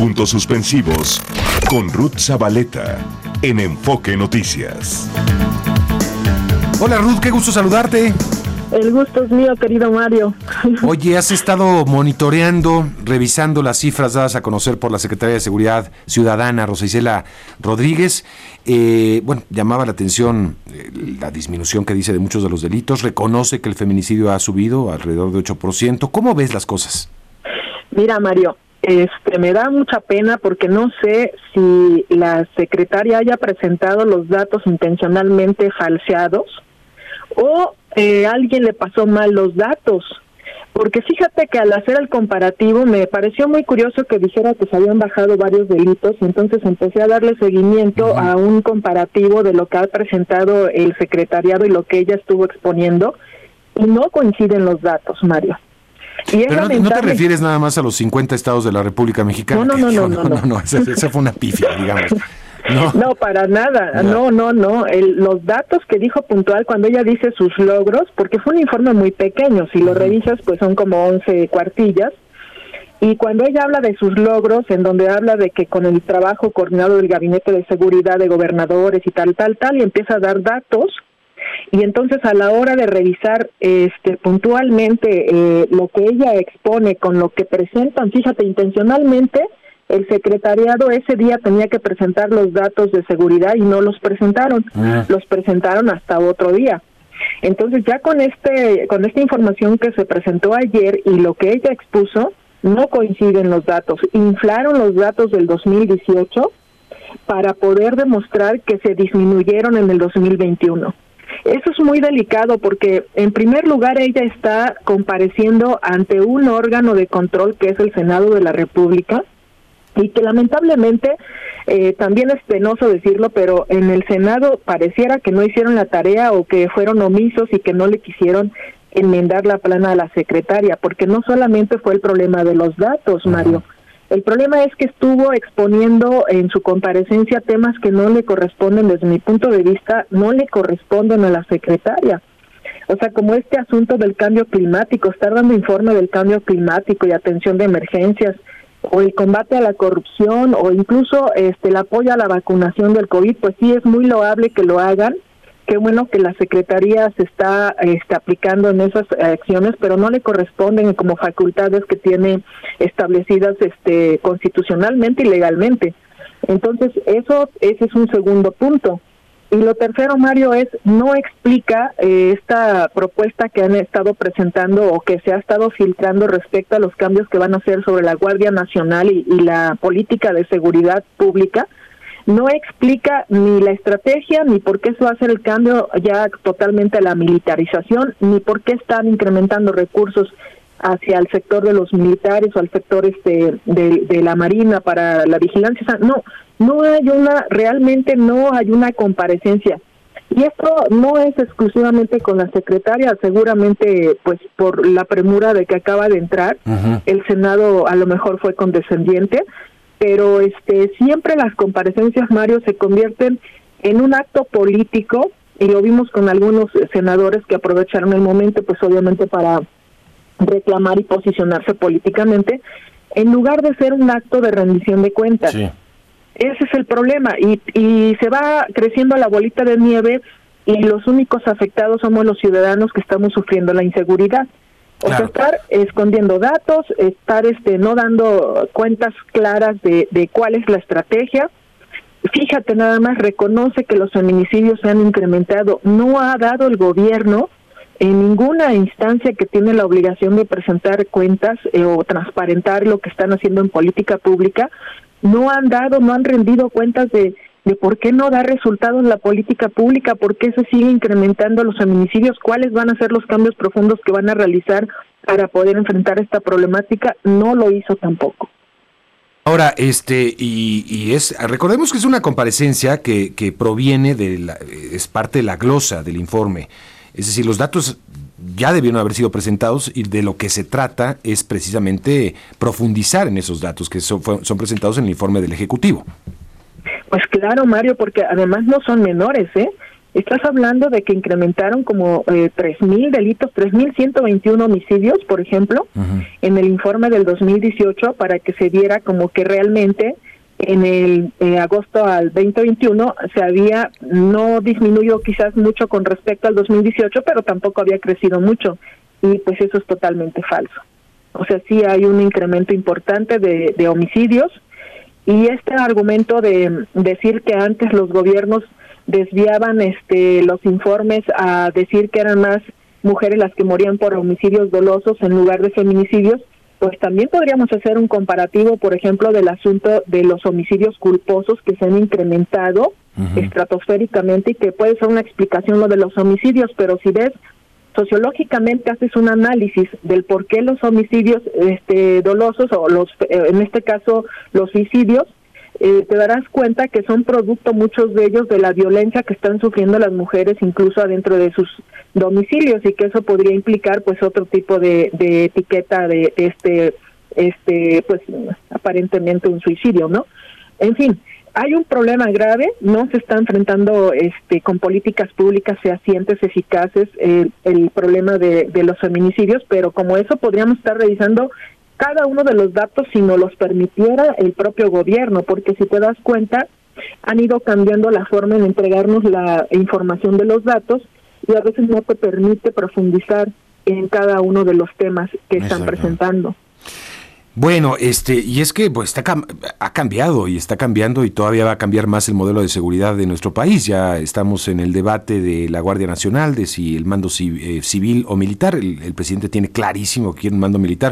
puntos suspensivos con Ruth Zabaleta en Enfoque Noticias. Hola Ruth, qué gusto saludarte. El gusto es mío, querido Mario. Oye, has estado monitoreando, revisando las cifras dadas a conocer por la Secretaría de Seguridad Ciudadana, Rosa Isela Rodríguez. Llamaba la atención la disminución que dice de muchos de los delitos. Reconoce que el feminicidio ha subido alrededor de 8%. ¿Cómo ves las cosas? Mira, Mario, me da mucha pena porque no sé si la secretaria haya presentado los datos intencionalmente falseados o alguien le pasó mal los datos, porque fíjate que al hacer el comparativo me pareció muy curioso que dijera que se habían bajado varios delitos, y entonces empecé a darle seguimiento a un comparativo de lo que ha presentado el secretariado y lo que ella estuvo exponiendo, y no coinciden los datos, Mario. Y pero no te refieres nada más a los 50 estados de la República Mexicana. No, esa fue una pifia, digamos. No, para nada, no. Los datos que dijo puntual cuando ella dice sus logros, porque fue un informe muy pequeño, si lo revisas pues son como 11 cuartillas, y cuando ella habla de sus logros, en donde habla de que con el trabajo coordinado del Gabinete de Seguridad de Gobernadores y tal, y empieza a dar datos, y entonces a la hora de revisar puntualmente lo que ella expone con lo que presentan, fíjate, intencionalmente, el secretariado ese día tenía que presentar los datos de seguridad y no los presentaron, los presentaron hasta otro día. Entonces ya con esta información que se presentó ayer y lo que ella expuso, no coinciden los datos. Inflaron los datos del 2018 para poder demostrar que se disminuyeron en el 2021. Eso es muy delicado porque, en primer lugar, ella está compareciendo ante un órgano de control que es el Senado de la República, y que lamentablemente, también es penoso decirlo, pero en el Senado pareciera que no hicieron la tarea o que fueron omisos y que no le quisieron enmendar la plana a la secretaria, porque no solamente fue el problema de los datos, Mario. El problema es que estuvo exponiendo en su comparecencia temas que no le corresponden, desde mi punto de vista, no le corresponden a la secretaria. O sea, como este asunto del cambio climático, estar dando informe del cambio climático y atención de emergencias, o el combate a la corrupción, o incluso el apoyo a la vacunación del COVID, pues sí es muy loable que lo hagan. Qué bueno que la Secretaría se está aplicando en esas acciones, pero no le corresponden como facultades que tiene establecidas constitucionalmente y legalmente. Entonces, ese es un segundo punto. Y lo tercero, Mario, no explica esta propuesta que han estado presentando o que se ha estado filtrando respecto a los cambios que van a hacer sobre la Guardia Nacional y la política de seguridad pública. No explica ni la estrategia, ni por qué se va a hacer el cambio ya totalmente a la militarización, ni por qué están incrementando recursos hacia el sector de los militares o al sector de la Marina para la vigilancia. O sea, realmente no hay una comparecencia. Y esto no es exclusivamente con la secretaria, seguramente pues por la premura de que acaba de entrar, el Senado a lo mejor fue condescendiente, pero siempre las comparecencias, Mario, se convierten en un acto político, y lo vimos con algunos senadores que aprovecharon el momento pues obviamente para reclamar y posicionarse políticamente, en lugar de ser un acto de rendición de cuentas. Sí. Ese es el problema, y se va creciendo la bolita de nieve, y los únicos afectados somos los ciudadanos que estamos sufriendo la inseguridad. O sea, estar escondiendo datos, estar no dando cuentas claras de cuál es la estrategia. Fíjate, nada más reconoce que los feminicidios se han incrementado. No ha dado el gobierno en ninguna instancia que tiene la obligación de presentar cuentas o transparentar lo que están haciendo en política pública. No han rendido cuentas de por qué no da resultados la política pública, por qué se sigue incrementando los feminicidios, cuáles van a ser los cambios profundos que van a realizar para poder enfrentar esta problemática. No lo hizo tampoco. Ahora, recordemos que es una comparecencia que proviene es parte de la glosa del informe. Es decir, los datos ya debieron haber sido presentados, y de lo que se trata es precisamente profundizar en esos datos que son presentados en el informe del Ejecutivo. Pues claro, Mario, porque además no son menores, Estás hablando de que incrementaron como 3,000 delitos, 3,121 homicidios, por ejemplo, en el informe del 2018, para que se viera como que realmente en el agosto al 2021 no disminuyó quizás mucho con respecto al 2018, pero tampoco había crecido mucho, y pues eso es totalmente falso. O sea, sí hay un incremento importante de homicidios, y este argumento de decir que antes los gobiernos desviaban los informes a decir que eran más mujeres las que morían por homicidios dolosos en lugar de feminicidios, pues también podríamos hacer un comparativo, por ejemplo, del asunto de los homicidios culposos que se han incrementado estratosféricamente, y que puede ser una explicación lo de los homicidios, pero si ves sociológicamente, haces un análisis del por qué los homicidios dolosos, o en este caso los suicidios, te darás cuenta que son producto, muchos de ellos, de la violencia que están sufriendo las mujeres incluso adentro de sus domicilios, y que eso podría implicar pues otro tipo de etiqueta de pues aparentemente un suicidio, ¿no? En fin, hay un problema grave, no se está enfrentando con políticas públicas fehacientes, eficaces, el problema de los feminicidios, pero como eso podríamos estar revisando cada uno de los datos si nos los permitiera el propio gobierno, porque si te das cuenta, han ido cambiando la forma en entregarnos la información de los datos, y a veces no te permite profundizar en cada uno de los temas que están presentando. Bueno, y es que pues ha cambiado y está cambiando, y todavía va a cambiar más el modelo de seguridad de nuestro país. Ya estamos en el debate de la Guardia Nacional, de si el mando civil o militar. El presidente tiene clarísimo que quiere un mando militar.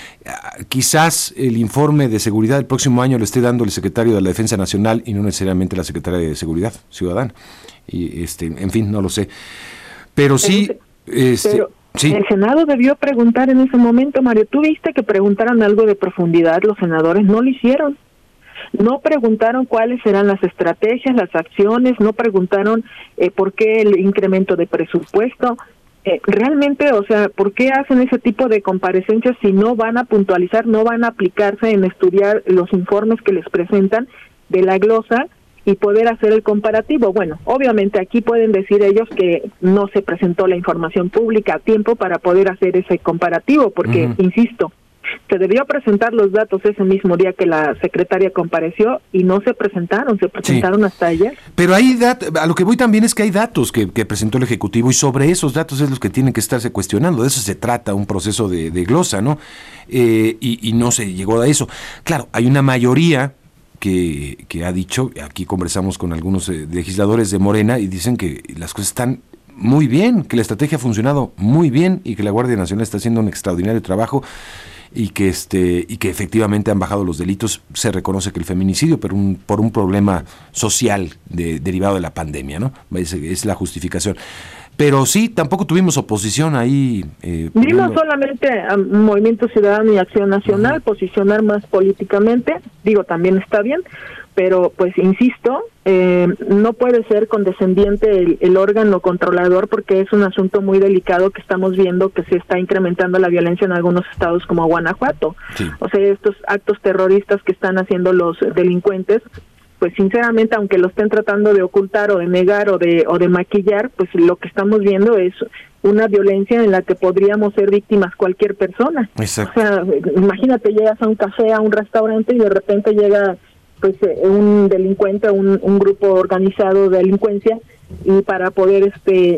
Quizás el informe de seguridad del próximo año lo esté dando el secretario de la Defensa Nacional y no necesariamente la secretaria de Seguridad Ciudadana. Y en fin, no lo sé. Pero sí, sí. El Senado debió preguntar en ese momento, Mario. ¿Tú viste que preguntaran algo de profundidad los senadores? No lo hicieron. No preguntaron cuáles serán las estrategias, las acciones, no preguntaron por qué el incremento de presupuesto. Realmente, o sea, ¿por qué hacen ese tipo de comparecencias si no van a puntualizar, no van a aplicarse en estudiar los informes que les presentan de la glosa y poder hacer el comparativo? Bueno, obviamente aquí pueden decir ellos que no se presentó la información pública a tiempo para poder hacer ese comparativo, porque, insisto, se debió presentar los datos ese mismo día que la secretaria compareció y no se presentaron, se presentaron hasta ayer. Pero a lo que voy también es que hay datos que presentó el Ejecutivo, y sobre esos datos es los que tienen que estarse cuestionando. De eso se trata un proceso de glosa, ¿no? Y no se llegó a eso. Claro, hay una mayoría que ha dicho, aquí conversamos con algunos legisladores de Morena y dicen que las cosas están muy bien, que la estrategia ha funcionado muy bien y que la Guardia Nacional está haciendo un extraordinario trabajo, y que efectivamente han bajado los delitos. Se reconoce que el feminicidio, pero por un problema social derivado de la pandemia, ¿no? Es la justificación. Pero sí, tampoco tuvimos oposición ahí. Vimos solamente a Movimiento Ciudadano y Acción Nacional posicionar más políticamente. Digo, también está bien, pero pues insisto, no puede ser condescendiente el órgano controlador, porque es un asunto muy delicado que estamos viendo que se está incrementando la violencia en algunos estados como Guanajuato. Sí. O sea, estos actos terroristas que están haciendo los delincuentes, pues sinceramente, aunque lo estén tratando de ocultar o de negar o de maquillar, pues lo que estamos viendo es una violencia en la que podríamos ser víctimas cualquier persona. Exacto. O sea, imagínate, llegas a un café, a un restaurante, y de repente llega pues un delincuente, un grupo organizado de delincuencia, y para poder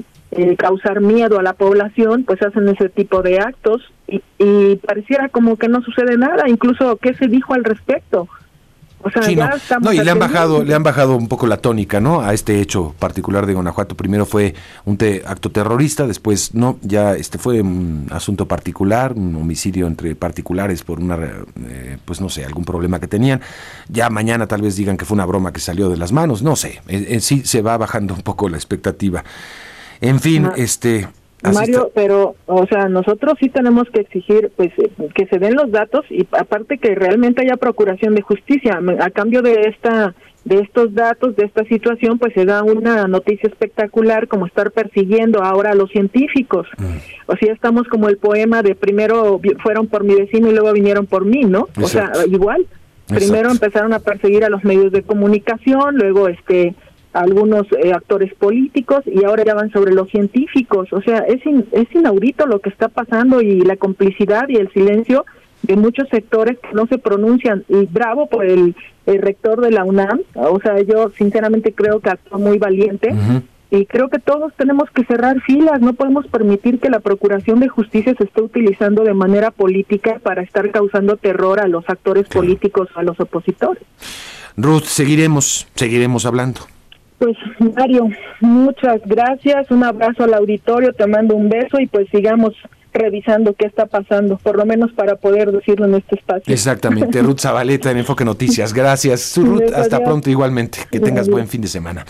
causar miedo a la población, pues hacen ese tipo de actos, y pareciera como que no sucede nada. Incluso, ¿qué se dijo al respecto? O sea, sí, ya estamos y le han bajado un poco la tónica, ¿no?, a este hecho particular de Guanajuato. Primero fue un acto terrorista, después no, ya fue un asunto particular, un homicidio entre particulares por pues no sé, algún problema que tenían. Ya mañana tal vez digan que fue una broma que salió de las manos, no sé. Sí se va bajando un poco la expectativa. En fin, Mario, pero, o sea, nosotros sí tenemos que exigir, pues, que se den los datos, y aparte que realmente haya procuración de justicia. A cambio de estos datos, de esta situación, pues se da una noticia espectacular, como estar persiguiendo ahora a los científicos. O sea, estamos como el poema de primero fueron por mi vecino y luego vinieron por mí, ¿no? Exacto. O sea, igual. Primero empezaron a perseguir a los medios de comunicación, luego algunos actores políticos, y ahora ya van sobre los científicos. O sea, es inaudito lo que está pasando, y la complicidad y el silencio de muchos sectores que no se pronuncian. Y bravo por el rector de la UNAM. O sea, yo sinceramente creo que actuó muy valiente. Uh-huh. Y creo que todos tenemos que cerrar filas. No podemos permitir que la Procuración de Justicia se esté utilizando de manera política para estar causando terror a los actores políticos o a los opositores. Ruth, seguiremos hablando. Pues, Mario, muchas gracias. Un abrazo al auditorio, te mando un beso, y pues sigamos revisando qué está pasando, por lo menos para poder decirlo en este espacio. Exactamente. Ruth Zabaleta en Enfoque Noticias. Gracias, Ruth. Hasta pronto igualmente. Que tengas buen fin de semana.